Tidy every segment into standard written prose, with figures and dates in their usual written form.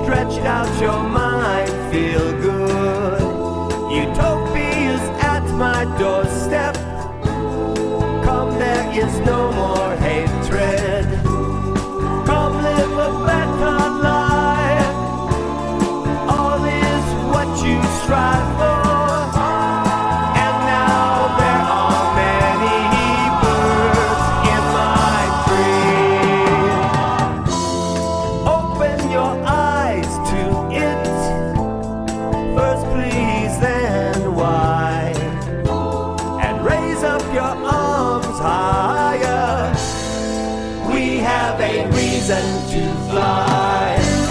Stretch out your mind, feel good. Utopia's at my doorstep. Come, there is no more hatred. Come, live a better life. All is what you strive for. And now there are many birds in my tree. Open your eyes to it. First please, then why? And raise up your arms higher. We have a reason to fly.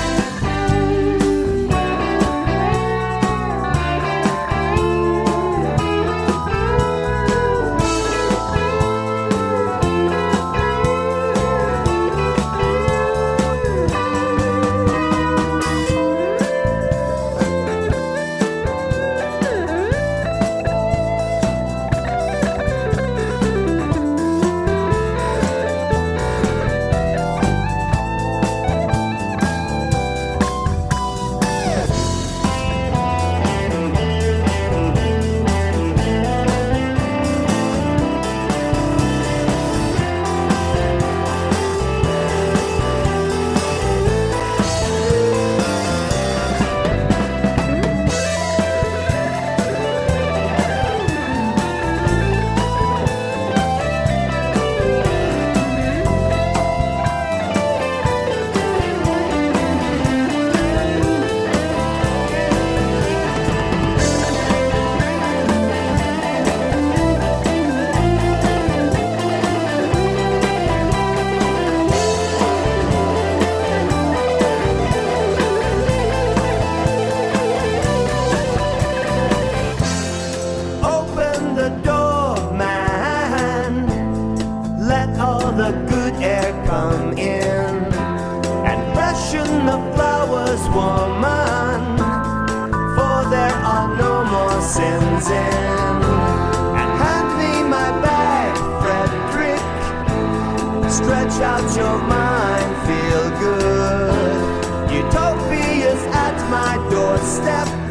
The good air come in and freshen the flowers, woman, for there are no more sins in. And hand me my bag, Frederick. Stretch out your mind, feel good. Utopia's at my doorstep.